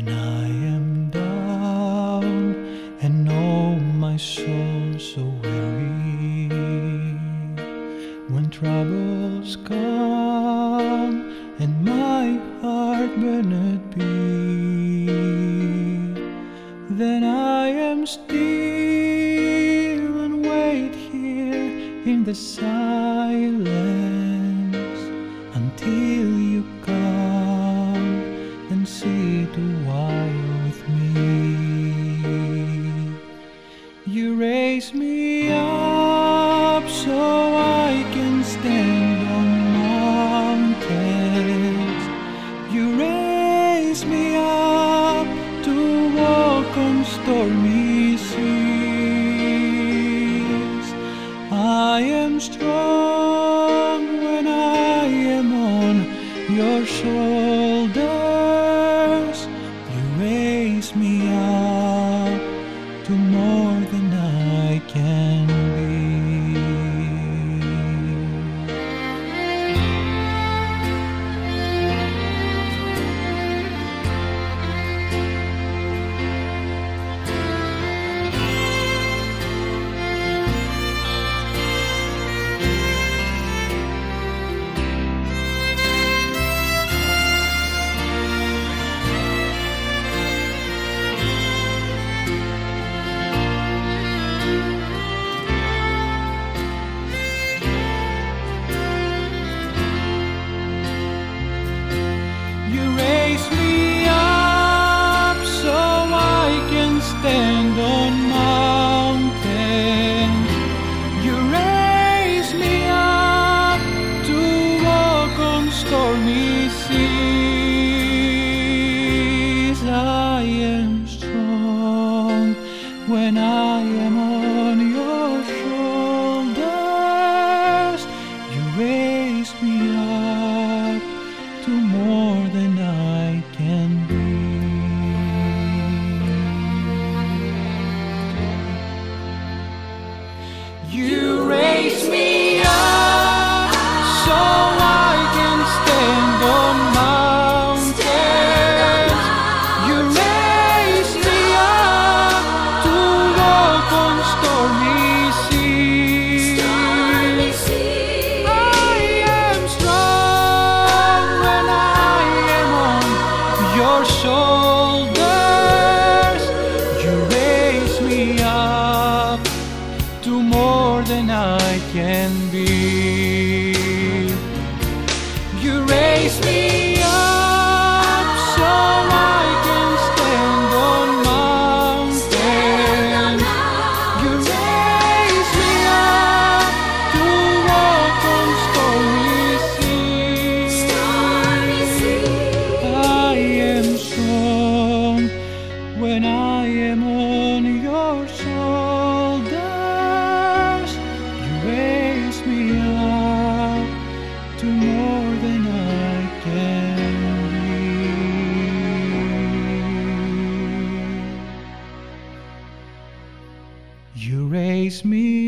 when I am down and oh my soul so weary, when troubles come and my heart burneth be, then I am still and wait here in the silence until you come and sit a while with me. You raise me up so I can stand on mountains. You raise me up to walk on stormy seas. I am strong when I am on your shoulders. You raise me up to more than I can be. You raise me up so I can stand on mountains. You raise me up to walk on stormy seas. I am strong when I am on your shoulders. You raise me up to more than I can be. You raise me up so I can stand on mountains. You raise me up to walk on stormy seas. I am strong when I am on your shoulders. You raise me up to more than I can be. You raise me up so I can stand on mountains. You raise me up to walk on stormy seas. I am strong when I am on your shoulders. You raise me up to more than I can be. You raise me